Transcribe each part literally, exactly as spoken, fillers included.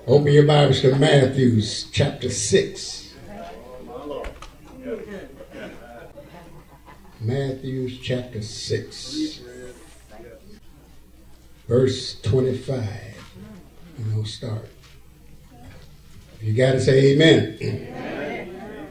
Open your Bibles to Matthew chapter six. Matthew chapter six. Verse twenty-five. We're going to start. If you got to say amen. Amen.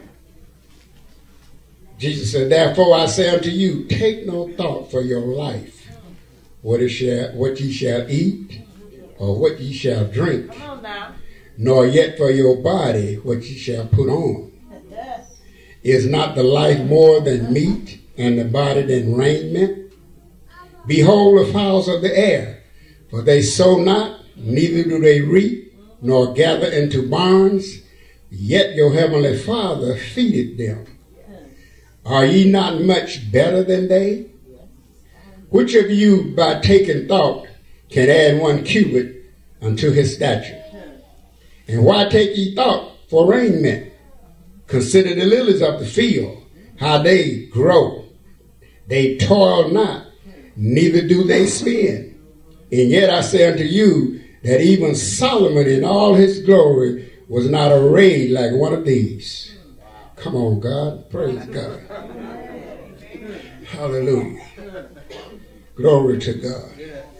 Jesus said, therefore I say unto you, take no thought for your life, what, it shall, what ye shall eat, or what ye shall drink, nor yet for your body what ye shall put on. Is not the life more than meat, and the body than raiment? Behold the fowls of the air, for they sow not, neither do they reap, nor gather into barns, yet your heavenly Father feedeth them. Are ye not much better than they? Which of you, by taking thought, can add one cubit unto his stature? And why take ye thought for raiment? Consider the lilies of the field, how they grow. They toil not, neither do they spin. And yet I say unto you, that even Solomon in all his glory was not arrayed like one of these. Come on, God. Praise God. Hallelujah. Glory to God.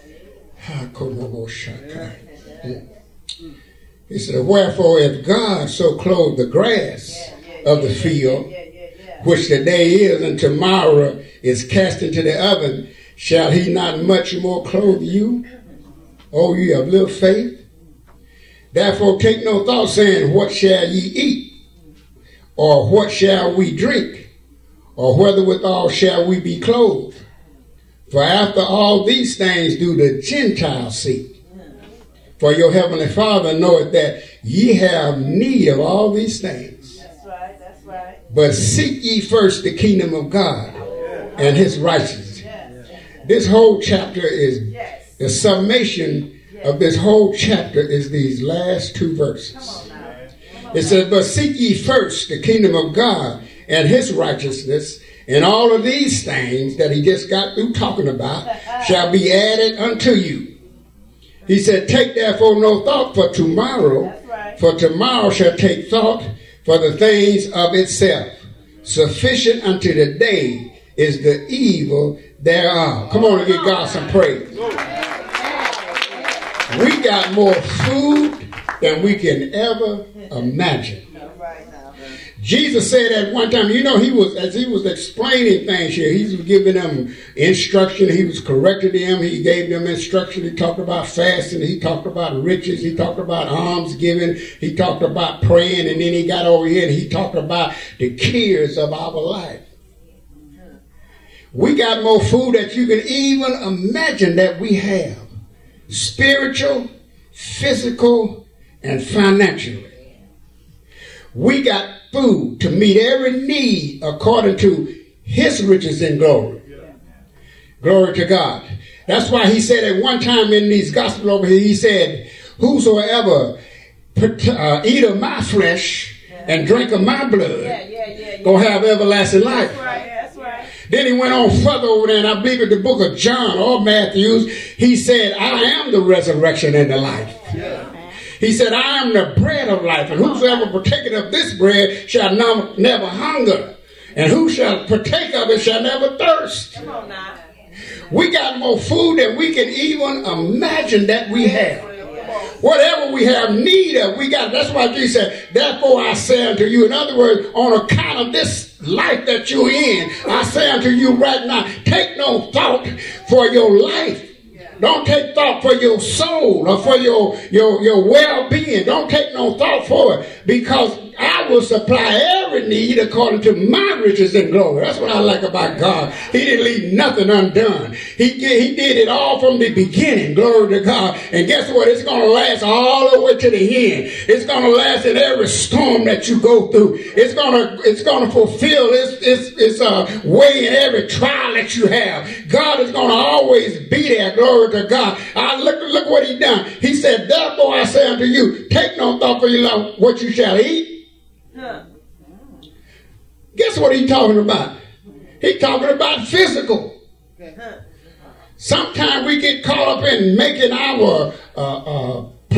He said, wherefore if God so clothe the grass of the field, which the day is and tomorrow is cast into the oven, shall he not much more clothe you? Oh, you have little faith. Therefore take no thought, saying, what shall ye eat? Or what shall we drink? Or whether withal shall we be clothed? For after all these things do the Gentiles seek. For your heavenly Father knoweth that ye have need of all these things. That's right, that's right. But seek ye first the kingdom of God and his righteousness. This whole chapter is, the summation of this whole chapter is these last two verses. It says, but seek ye first the kingdom of God and his righteousness, and all of these things that he just got through talking about shall be added unto you. He said, take therefore no thought for tomorrow, right. For tomorrow shall take thought for the things of itself. Sufficient unto the day is the evil thereof. Come on and give God some praise. We got more food than we can ever imagine. Jesus said at one time, you know, he was, as he was explaining things here, he was giving them instruction. He was correcting them. He gave them instruction. He talked about fasting. He talked about riches. He talked about alms giving. He talked about praying. And then he got over here and he talked about the cares of our life. We got more food that you can even imagine that we have. Spiritual, physical, and financially. We got food to meet every need according to his riches and glory. Glory to God. That's why he said at one time in these gospel over here, he said, whosoever put, uh, eat of my flesh and drink of my blood, yeah, yeah, yeah, yeah. gonna have everlasting life. That's right, that's right. Then he went on further over there, and I believe in the book of John or Matthew, he said, I am the resurrection and the life. Yeah. He said, I am the bread of life, and whosoever partaketh of this bread shall no, never hunger, and who shall partake of it shall never thirst. Come on now. We got more food than we can even imagine that we have. Whatever we have need of, we got. That's why Jesus said, therefore I say unto you. In other words, on account of this life that you're in, I say unto you right now, take no thought for your life. Don't take thought for your soul or for your, your, your well-being. Don't take no thought for it, because I will supply every need according to my riches and glory. That's what I like about God. He didn't leave nothing undone. He, he did it all from the beginning. Glory to God. And guess what? It's going to last all the way to the end. It's going to last in every storm that you go through. It's going to, it's going to fulfill its, its, its uh, way in every trial that you have. God is going to always be there. Glory to God. I look, look what he done. He said, therefore I say unto you, take no thought for your life what you shall eat. Huh. Guess what he's talking about? He's talking about physical. Sometimes we get caught up in making our uh, uh,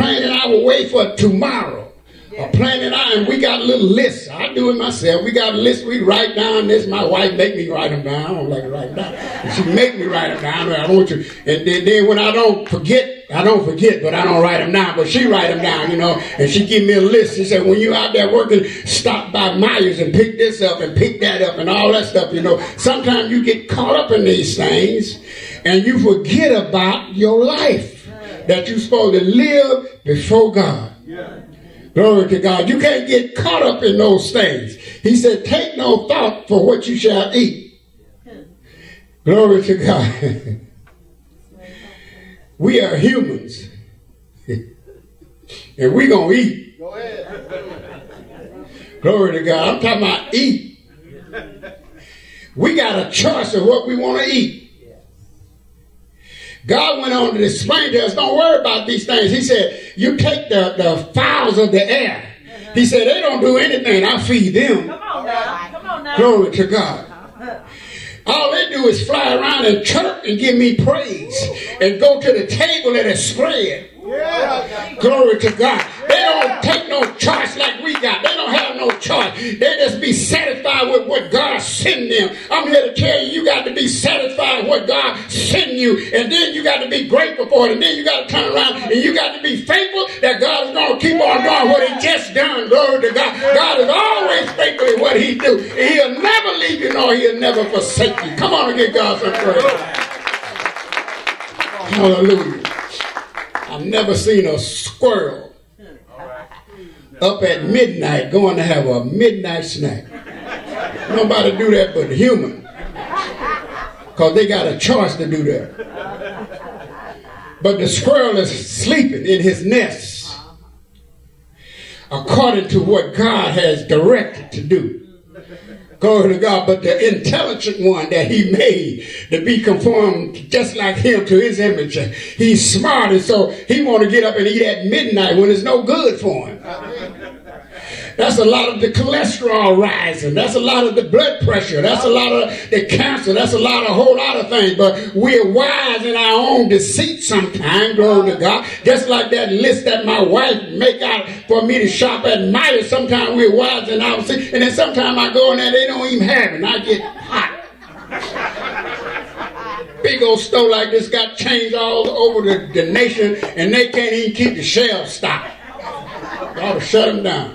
planning our way for tomorrow. Yeah. Or planning out, and we got a little list. I do it myself. We got a list. We write down this. My wife make me write them down. I don't like to write them down. And she make me write them down. I want you. And then, then when I don't forget, I don't forget, but I don't write them down. But she write them down, you know. And she give me a list. She said, when you out there working, stop by Myers and pick this up and pick that up and all that stuff, you know. Sometimes you get caught up in these things and you forget about your life that you're supposed to live before God. Yeah. Glory to God. You can't get caught up in those things. He said, take no thought for what you shall eat. Glory to God. We are humans. And we're going to eat. Go ahead. Glory to God. I'm talking about eat. We got a choice of what we want to eat. God went on to explain to us, don't worry about these things. He said, you take the, the fowls of the air. He said, they don't do anything. I feed them. Come on now. Come on now. Glory to God. All they do is fly around and chirp and give me praise and go to the table and it's spread. Yeah. Glory to God. They don't take no choice like we got. They don't have no choice. They just be satisfied with what God sent them. I'm here to tell you, you got to be satisfied with what God sent you. And then you got to be grateful for it. And then you got to turn around and you got to be faithful that God is going to keep on doing what he just done. Glory to God. God is always faithful in what he do. And he'll never leave you nor he'll never forsake you. Come on and give God some praise. Hallelujah. I've never seen a squirrel up at midnight going to have a midnight snack. Nobody do that but a human. Because they got a choice to do that. But the squirrel is sleeping in his nest according to what God has directed to do. Glory to God. But the intelligent one that he made to be conformed just like him to his image, he's smart, and so he want to get up and eat at midnight when it's no good for him. That's a lot of the cholesterol rising. That's a lot of the blood pressure. That's a lot of the cancer. That's a lot of a whole lot of things. But we're wise in our own deceit sometimes. Glory to God. Just like that list that my wife make out for me to shop at Myers. Sometimes we're wise in our deceit. And then sometimes I go in there, they don't even have it. And I get hot. Big old store like this got changed all over the, the nation. And they can't even keep the shelves stocked. I ought to shut them down.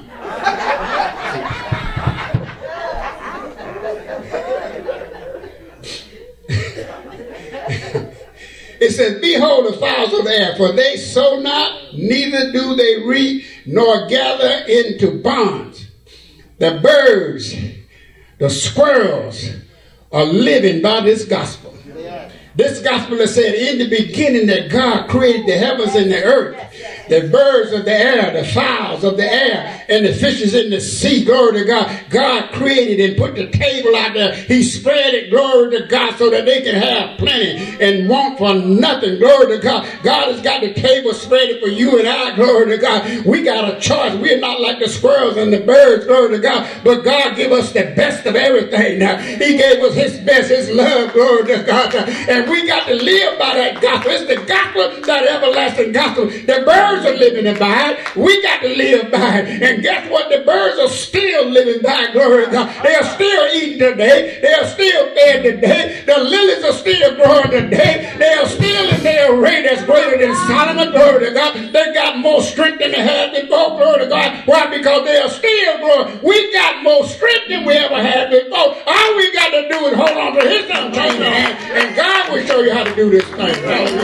It says, behold the fowls of the air, for they sow not, neither do they reap, nor gather into barns. The birds, the squirrels are living by this gospel. This gospel has said in the beginning that God created the heavens and the earth. The birds of the air, the fowls of the air, and the fishes in the sea. Glory to God. God created and put the table out there. He spread it, glory to God, so that they can have plenty and want for nothing. Glory to God. God has got the table spread for you and I. Glory to God. We got a choice. We're not like the squirrels and the birds. Glory to God. But God give us the best of everything. Now, he gave us his best, his love. Glory to God. And we got to live by that gospel. It's the gospel, that everlasting gospel. The birds are living by it. We got to live by it. And guess what? The birds are still living by it. Glory to God. They are still eating today. They are still fed today. The lilies are still growing today. They are still in their array that's greater than Solomon. Glory to God. They got more strength than they had before. Glory to God. Why? Because they are still growing. We got more strength than we ever had before. All we got to do is hold on to his unchanging hand, and God will show you how to do this thing.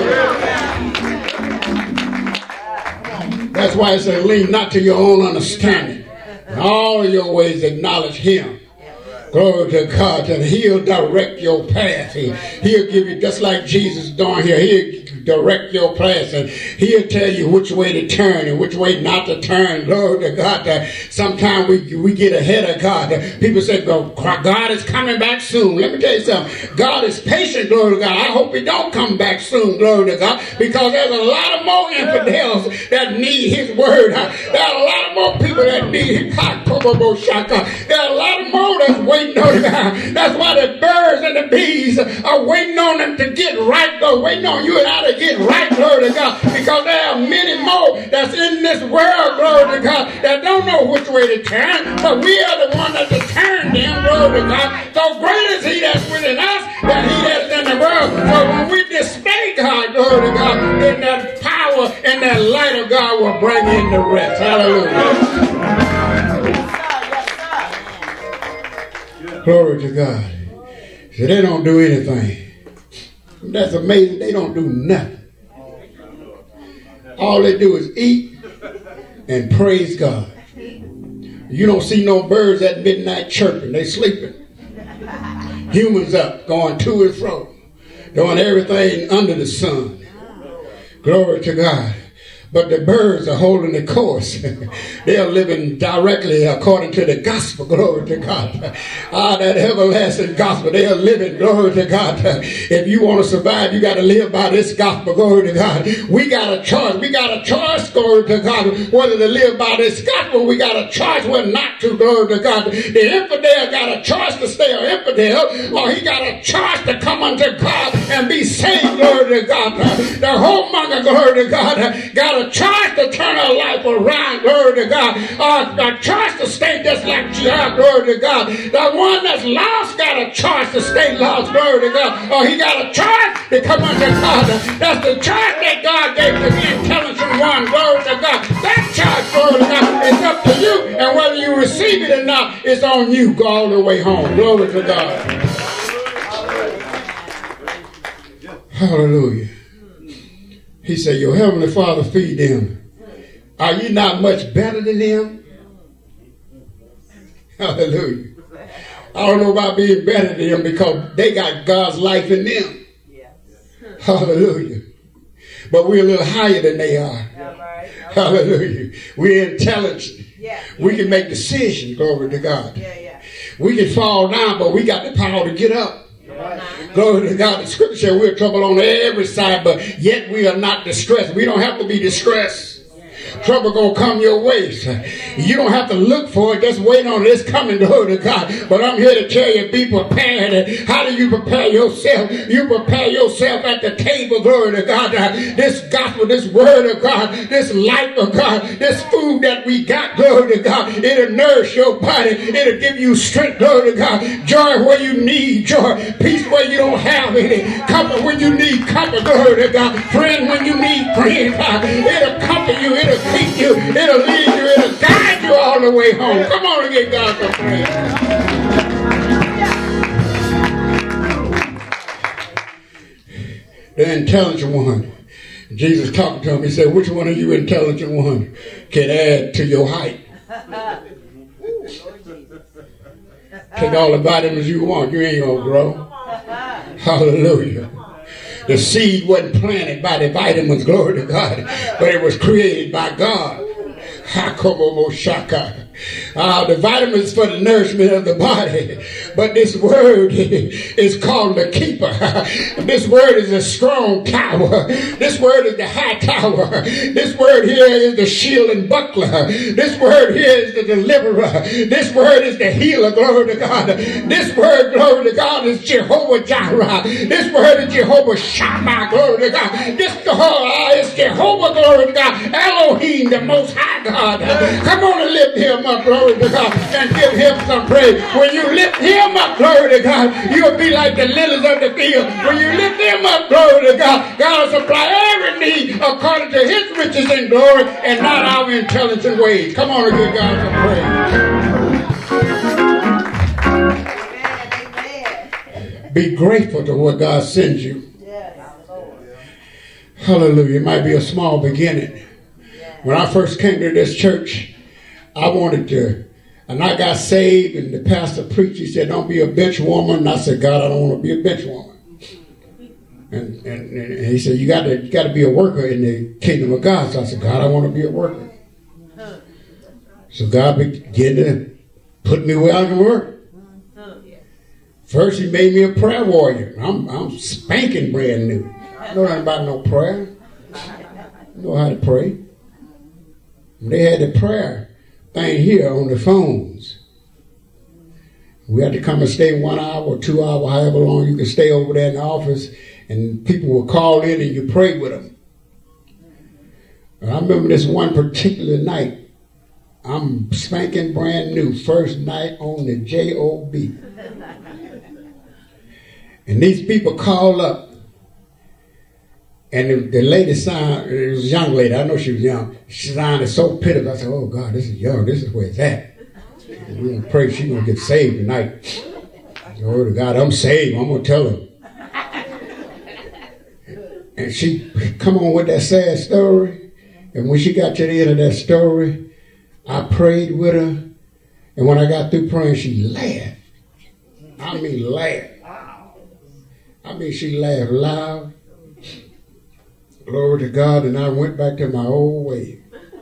That's why it says, lean not to your own understanding. In all your ways acknowledge him. Glory to God, and he'll direct your path. He, he'll give you, just like Jesus doing here, he'll direct your path, and he'll tell you which way to turn and which way not to turn. Glory to God. Uh, sometimes we, we get ahead of God. Uh, people say, God is coming back soon. Let me tell you something. God is patient, glory to God. I hope he don't come back soon, glory to God, because there's a lot of more infidels that need his word. Uh, there are a lot of more people that need his. There are a lot of more more that's waiting on them. That's why the birds and the bees are waiting on them to get right, though, waiting on you and I to get right, glory to God, because there are many more that's in this world, glory to God, that don't know which way to turn, but we are the one that to turn them, glory to God. So great is he that's within us than he that's in the world. So when we display God, glory to God, then that power and that light of God will bring in the rest. Hallelujah. Glory to God. So they don't do anything. That's amazing. They don't do nothing. All they do is eat and praise God. You don't see no birds at midnight chirping. They sleeping. Humans up, going to and fro, doing everything under the sun. Glory to God. But the birds are holding the course. They are living directly according to the gospel. Glory to God. Ah, that everlasting gospel. They are living. Glory to God. If you want to survive, you got to live by this gospel. Glory to God. We got a choice. We got a choice. Glory to God. Whether to live by this gospel, we got a choice whether not to. Glory to God. The infidel got a choice to stay an infidel, or he got a choice to come unto God and be saved. Glory to God. The whoremonger, glory to God, got a A choice to turn her life around, glory to God. Uh, a choice to stay just like she are, glory to God. The one that's lost got a choice to stay lost, glory to God. Or he got a choice to come under God. That's the choice that God gave to the intelligent one, glory to God. That choice, glory to God, is up to you. And whether you receive it or not, it's on you. Go all the way home. Glory to God. Hallelujah. He said, your heavenly Father feed them. Are you not much better than them? Hallelujah. I don't know about being better than them because they got God's life in them. Hallelujah. But we're a little higher than they are. Hallelujah. We're intelligent. We can make decisions, glory to God. We can fall down, but we got the power to get up. Glory to God. The scripture says we're trouble on every side, but yet we are not distressed. We don't have to be distressed. Trouble gonna come your way. You don't have to look for it. Just wait on it. It's coming, glory to God. But I'm here to tell you, be prepared. How do you prepare yourself? You prepare yourself at the table, glory to God. This gospel, this word of God, this life of God, this food that we got, glory to God, it'll nourish your body. It'll give you strength, glory to God. Joy where you need joy. Peace where you don't have any. Comfort when you need comfort, glory to God. Friend when you need friends. It'll comfort you. It'll keep you, it'll lead you, it'll guide you all the way home. Come on and give God some praise. The intelligent one. Jesus talking to him, he said, which one of you intelligent one can add to your height? Take all the vitamins you want, you ain't gonna grow. Hallelujah. The seed wasn't planted by the vitamins, glory to God, but it was created by God. Uh, the vitamins for the nourishment of the body, but this word is called the keeper. This word is a strong tower. This word is the high tower. This word here is the shield and buckler. This word here is the deliverer. This word is the healer, glory to God. This word, glory to God, is Jehovah Jireh. This word is Jehovah Shammah, glory to God. This uh, is Jehovah, glory to God. Elohim, the Most High God. Come on and lift him up, glory to God, and give him some praise. When you lift him up, glory to God, you'll be like the lilies of the field. When you lift him up, glory to God, God will supply every need according to his riches and glory and not our intelligent ways. Come on and give God some praise. Be grateful to what God sends you. Hallelujah. It might be a small beginning. When I first came to this church, I wanted to, and I got saved, and the pastor preached, he said, don't be a bench woman. And I said, God, I don't want to be a bench woman. And, and, and he said, you got to you got to be a worker in the kingdom of God. So I said, God, I want to be a worker. So God began to put me where I can work. First, he made me a prayer warrior. I'm, I'm spanking brand new. I know nothing about no prayer. I know how to pray. They had the prayer thing here on the phones. We had to come and stay one hour or two hours, however long you can stay over there in the office, and people will call in and you pray with them. And I remember this one particular night. I'm spanking brand new, first night on the J O B. And these people call up. And the, the lady signed, it was a young lady, I know she was young. She signed it so pitiful. I said, oh God, this is young, this is where it's at. And we're going to pray she's going to get saved tonight. Glory to God, I'm saved, I'm going to tell her. And she come on with that sad story. And when she got to the end of that story, I prayed with her. And when I got through praying, she laughed. I mean laughed. I mean she laughed loud. Glory to God, and I went back to my old way.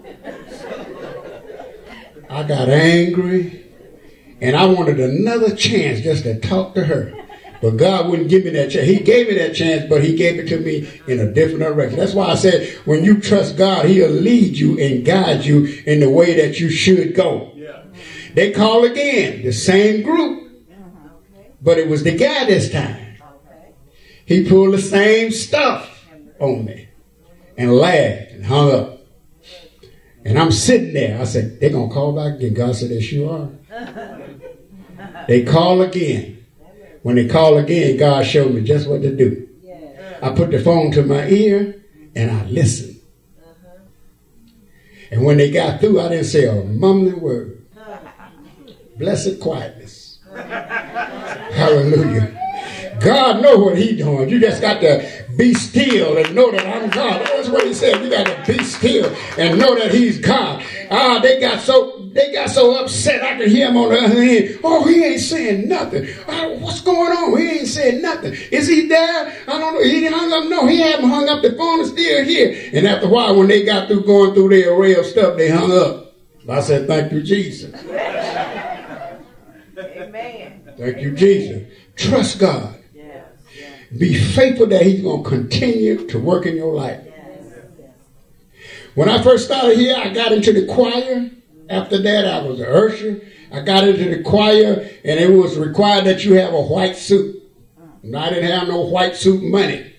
I got angry, and I wanted another chance just to talk to her. But God wouldn't give me that chance. He gave me that chance, but he gave it to me in a different direction. That's why I said, when you trust God, he'll lead you and guide you in the way that you should go. Yeah. They call again, the same group, but it was the guy this time. He pulled the same stuff on me and laughed and hung up. And I'm sitting there. I said, they're going to call back again. God said, yes, you are. They call again. When they call again, God showed me just what to do. I put the phone to my ear and I listened. And when they got through, I didn't say a mumbling word. Blessed quietness. Hallelujah. God knows what he's doing. You just got to be still and know that I'm God. That's what he said. You got to be still and know that he's God. Ah, they got so they got so upset. I could hear him on the other end. Oh, he ain't saying nothing. Oh, what's going on? He ain't saying nothing. Is he there? I don't know. He didn't hung up. No, he hadn't hung up. The phone is still here. And after a while, when they got through going through their array of stuff, they hung up. I said, thank you, Jesus. Amen. Thank you, Jesus. Trust God. Be faithful that he's going to continue to work in your life. When I first started here, I got into the choir. After that, I was an usher. I got into the choir, and it was required that you have a white suit. And I didn't have no white suit money.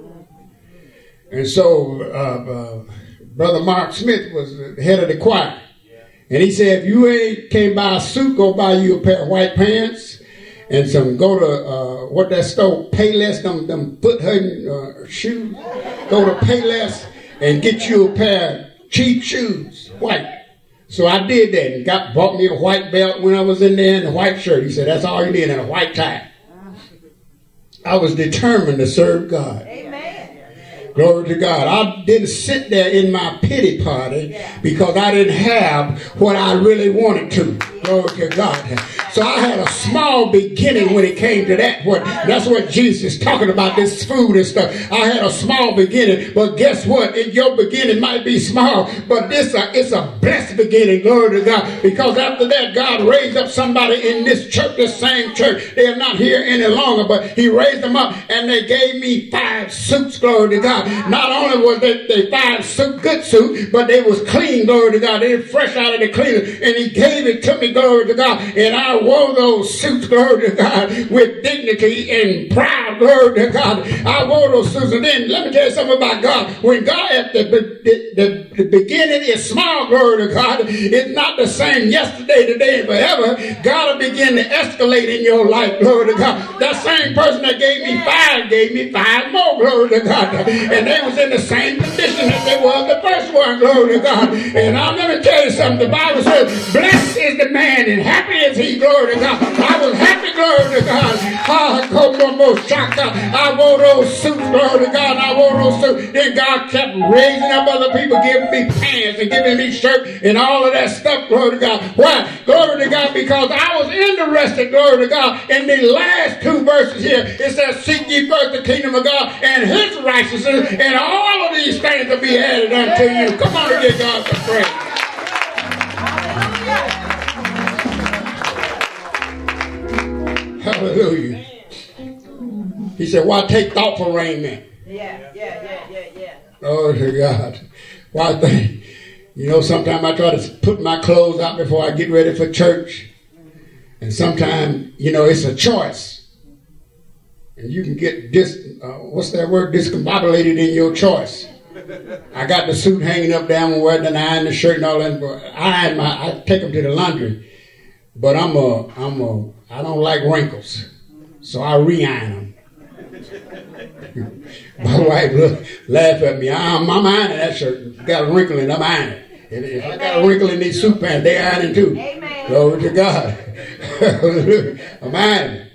And so uh, uh, Brother Mark Smith was the head of the choir. And he said, if you ain't can't buy a suit, go buy you a pair of white pants. And some, go to, uh, what that store, Payless, them, them foot-hurting uh, shoes. Go to Payless and get you a pair of cheap shoes, white. So I did that and got bought me a white belt when I was in there and a white shirt. He said, that's all you need, and a white tie. I was determined to serve God. Amen. Glory to God. I didn't sit there in my pity party because I didn't have what I really wanted to. Glory to God. So I had a small beginning when it came to that. What that's what Jesus is talking about, this food and stuff. I had a small beginning, but guess what? In your beginning might be small, but this uh, it's a blessed beginning. Glory to God. Because after that, God raised up somebody in this church, this same church. They are not here any longer, but he raised them up and they gave me five suits. Glory to God. Not only was they, they five suit, good suit, but they was clean. Glory to God. They were fresh out of the cleaner, and he gave it to me. Glory to God. And I wore those suits, glory to God, with dignity and pride, glory to God. I wore those suits. And then let me tell you something about God. When God, at the, the, the, the beginning is small, glory to God, it's not the same yesterday, today, and forever. God will begin to escalate in your life, glory to God. That same person that gave me five gave me five more, glory to God. And they was in the same condition as they was the first one, glory to God. And I'm going to tell you something. The Bible says, blessed is the man and happy is he, glory to God. I was happy, glory to God. I wore those suits, glory to God. I wore those suits. Then God kept raising up other people, giving me pants and giving me shirts and all of that stuff, glory to God. Why? Glory to God, because I was interested, glory to God, in the last two verses here. It says, seek ye first the kingdom of God and his righteousness, and all of these things will be added unto you. Come on and give God some praise. Hallelujah. He said, why take thought for raiment? Yeah, yeah, yeah, yeah, yeah. Oh, to God. Why think? You know, sometimes I try to put my clothes out before I get ready for church. And sometimes, you know, it's a choice. And you can get dis, uh, what's that word, discombobulated in your choice. I got the suit hanging up there, I'm wearing the iron, the shirt and all that. But I iron my, I take them to the laundry. But I'm a, I'm a, I don't like wrinkles. So I re-iron them. My wife look, laugh at me. I'm, I'm ironing that shirt. Got a wrinkle in it, I'm ironing. If, if I got a wrinkle in these suit pants, they ironing too. Amen. Glory to God. I'm ironing.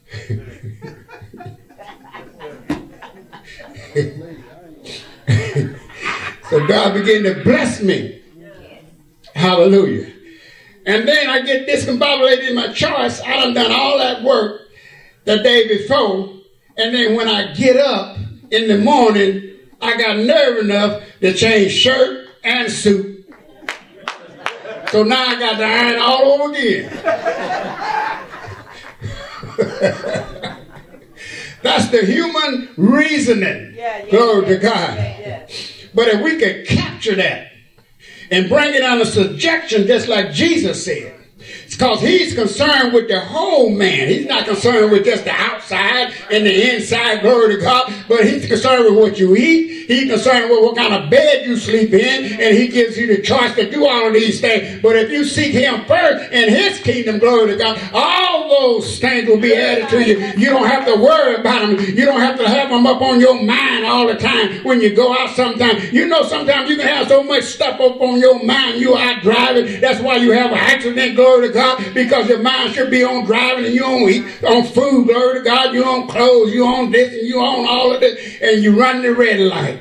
So God began to bless me. Hallelujah. And then I get discombobulated in my choice. I done done all that work the day before. And then when I get up in the morning, I got nerve enough to change shirt and suit. So now I got to iron all over again. That's the human reasoning. Yeah, yeah, Glory yeah, to God. Yeah, yeah. But if we could capture that and bring it under subjection just like Jesus said, it's because he's concerned with the whole man. He's not concerned with just the outside and the inside, glory to God, but he's concerned with what you eat. He's concerned with what kind of bed you sleep in, and he gives you the choice to do all of these things. But if you seek him first and his kingdom, glory to God, all those things will be added to you. You don't have to worry about them. You don't have to have them up on your mind all the time when you go out sometimes. You know, sometimes you can have so much stuff up on your mind. You out driving. That's why you have an accident, glory to God, because your mind should be on driving and you on eat, on food, glory to God, you on clothes, you on this and you on all of this, and you run the red light.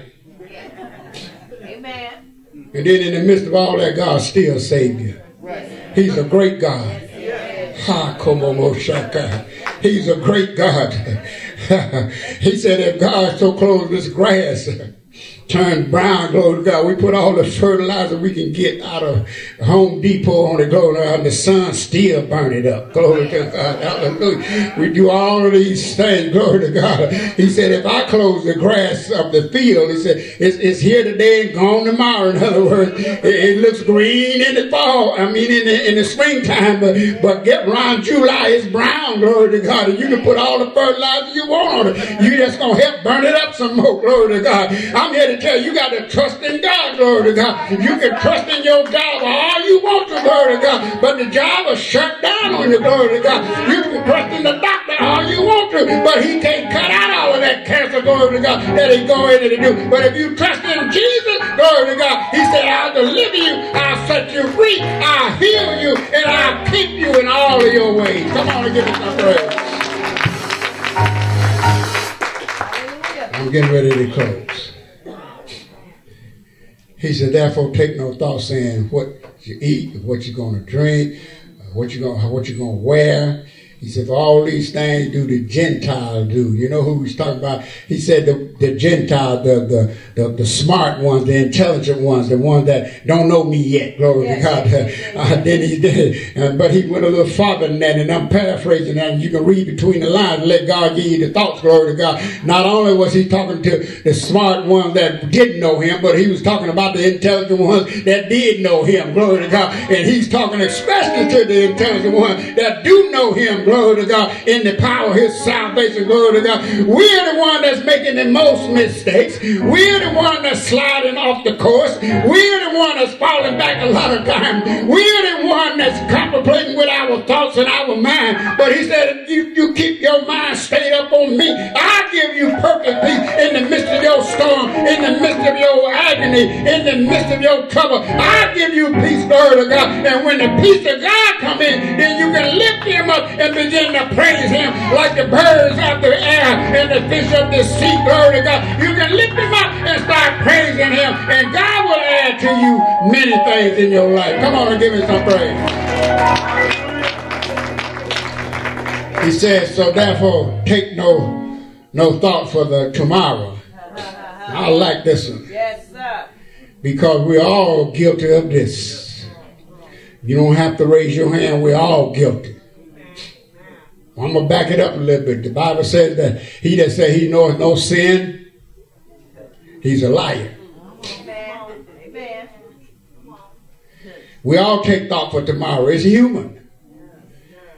Amen. And then in the midst of all that, God still saved you. He's a great God. Ha, komomoshaka. He's a great God. He said if God so clothes this grass turn brown, glory to God, we put all the fertilizer we can get out of Home Depot on it, glory to God, and the sun still burn it up, glory to God, hallelujah. We do all of these things, glory to God. He said if I close the grass of the field, he said it's, it's here today and gone tomorrow. In other words, it, it looks green in the fall, I mean in the, in the springtime, but, but get around July, it's brown, glory to God, and you can put all the fertilizer you want on it. You just gonna help burn it up some more, glory to God. I'm here to tell you, you got to trust in God, glory to God. You can trust in your job all you want to, glory to God, but the job will shut down on you, glory to God. You can trust in the doctor all you want to, but he can't cut out all of that cancer, glory to God, that he's going to do. But if you trust in Jesus, glory to God, he said, I'll deliver you, I'll set you free, I'll heal you, and I'll keep you in all of your ways. Come on and give us some praise. I'm getting ready to close. He said, therefore, take no thought saying what you eat, what you're going to drink, what you're going, what you're going to wear. He said, for all these things do the Gentiles do. You know who he's talking about? He said the, the Gentiles, the, the, the, the smart ones, the intelligent ones, the ones that don't know me yet. Glory yes, to God. Yes, yes, yes. Uh, then he did. Uh, but he went a little farther than that, and I'm paraphrasing that. And you can read between the lines and let God give you the thoughts. Glory to God. Not only was he talking to the smart ones that didn't know him, but he was talking about the intelligent ones that did know him. Glory to God. And he's talking especially to the intelligent ones that do know him. Glory to God, in the power of his salvation, glory to God. We're the one that's making the most mistakes. We're the one that's sliding off the course. We're the one that's falling back a lot of times. We're the one that's contemplating with our thoughts and our mind. But he said, if you, you keep your mind stayed up on me, I'll give you perfect peace in the midst of your storm, in the midst of your agony, in the midst of your trouble. I'll give you peace, glory to God. And when the peace of God come in, then you can lift him up and begin to praise him like the birds of the air and the fish of the sea, glory to God. You can lift him up and start praising him, and God will add to you many things in your life. Come on and give him some praise. He says, so therefore take no no thought for the tomorrow. I like this one. Yes, sir. Because we're all guilty of this. You don't have to raise your hand, we're all guilty. I'm going to back it up a little bit. The Bible says that he that says he knows no sin, he's a liar. Amen. Amen. We all take thought for tomorrow. It's human.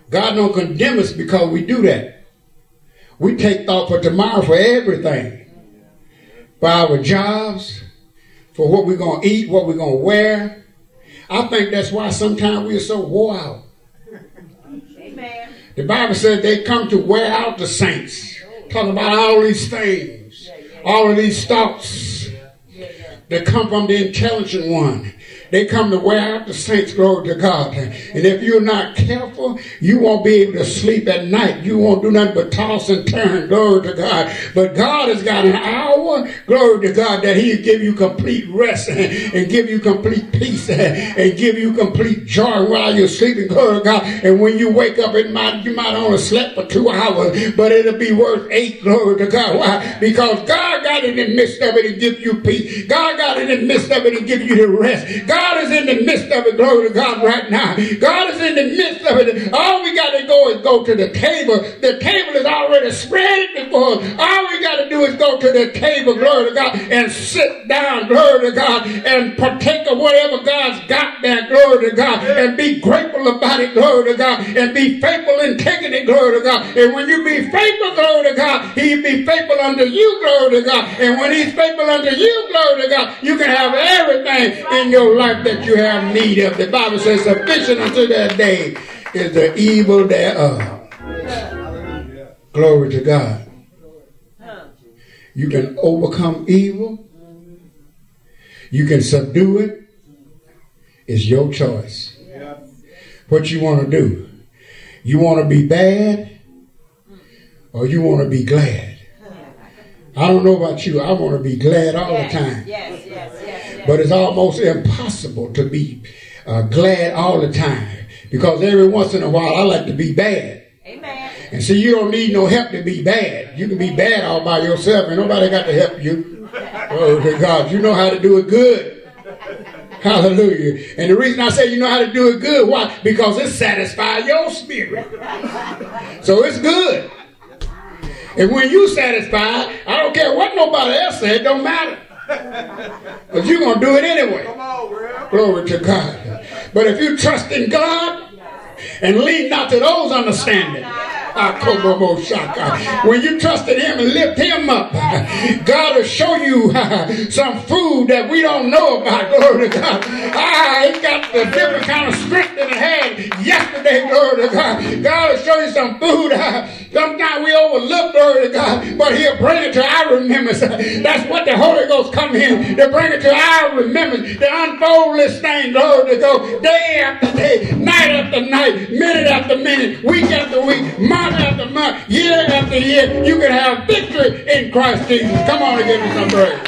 God don't condemn us because we do that. We take thought for tomorrow for everything. For our jobs, for what we're going to eat, what we're going to wear. I think that's why sometimes we're so wore out. Amen. The Bible says they come to wear out the saints. Talking about all these things, all of these thoughts that come from the intelligent one. They come to wear out the saints, glory to God. And if you're not careful, you won't be able to sleep at night. You won't do nothing but toss and turn, glory to God. But God has got an hour, glory to God, that he'll give you complete rest and, and give you complete peace and, and give you complete joy while you're sleeping, glory to God. And when you wake up, it might, you might only slept for two hours, but it'll be worth eight, glory to God. Why? Because God got it in the midst of it to give you peace. God got it in the midst of it to give you the rest. God God is in the midst of it, glory to God, right now. God is in the midst of it. All we got to go is go to the table. The table is already spread before us. All we got to do is go to the table, glory to God, and sit down, glory to God, and partake of whatever God's got there, glory to God, and be grateful about it, glory to God, and be faithful in taking it, glory to God. And when you be faithful, glory to God, he'll be faithful unto you, glory to God. And when he's faithful unto you, glory to God, you can have everything in your life that you have need of. The Bible says sufficient unto that day is the evil thereof. Glory to God. You can overcome evil. You can subdue it. It's your choice. What you want to do. You want to be bad or you want to be glad? I don't know about you. I want to be glad all yes, the time. Yes, yes, yes, yes. But it's almost impossible to be uh, glad all the time. Because every once in a while I like to be bad. Amen. And see, you don't need no help to be bad. You can be bad all by yourself and nobody got to help you. Oh, to God. You know how to do it good. Hallelujah. And the reason I say you know how to do it good, why? Because it satisfies your spirit. So it's good. And when you satisfied, I don't care what nobody else said, it don't matter. But you're going to do it anyway. Come on, glory to God. But if you trust in God and lean not to those understanding, when you trust in him and lift him up, God will show you some food that we don't know about, glory to God. Ah, it got the different kind of strength that it had yesterday, glory to God. God will show you some food. Sometimes we overlook, glory to God, but he'll bring it to our remembrance. That's what the Holy Ghost come in, to bring it to our remembrance, to unfold this thing, glory to God, day after day, night after night, minute after minute, week after week, month after month, year after year. You can have victory in Christ Jesus. Come on and give me some praise.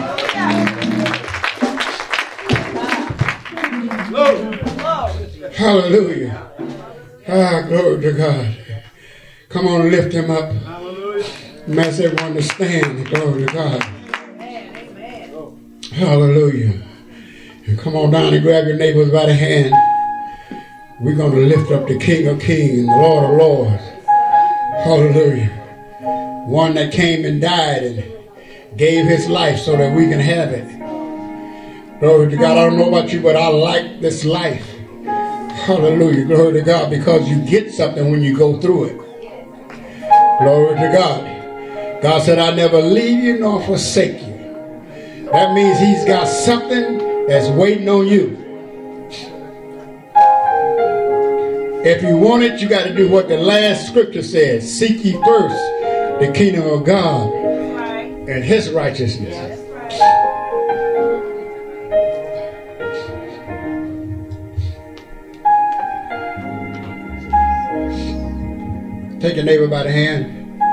Hallelujah. Ah, glory to God. Come on and lift him up. And ask everyone to stand. Glory to God. Hallelujah. And come on down and grab your neighbors by the hand. We're going to lift up the King of Kings and the Lord of Lords. Hallelujah. One that came and died and gave his life so that we can have it. Glory to God. I don't know about you, but I like this life. Hallelujah. Glory to God, because you get something when you go through it. Glory to God. God said, I never leave you nor forsake you. That means he's got something that's waiting on you. If you want it, you got to do what the last scripture says. Seek ye first the kingdom of God and his righteousness. Take your neighbor by the hand.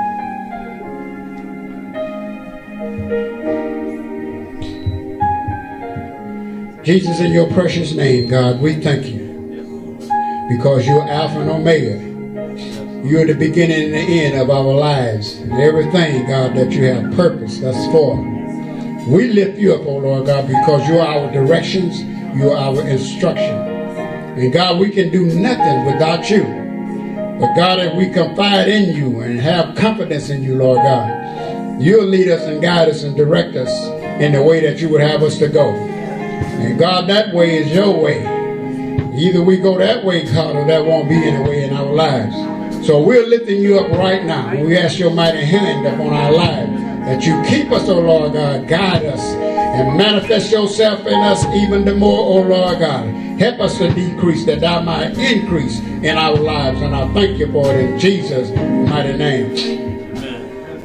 Jesus, in your precious name, God, we thank you. Because you're Alpha and Omega. You're the beginning and the end of our lives. And everything, God, that you have purposed us for. We lift you up, oh Lord God, because you're our directions. You're our instruction. And God, we can do nothing without you. But God, if we confide in you and have confidence in you, Lord God, you'll lead us and guide us and direct us in the way that you would have us to go. And God, that way is your way. Either we go that way, God, or there won't be any way in our lives. So we're lifting you up right now. We ask your mighty hand upon our lives, that you keep us, oh Lord God, guide us, and manifest yourself in us even the more, oh Lord God. Help us to decrease, that thou might increase in our lives. And I thank you for it in Jesus' mighty name.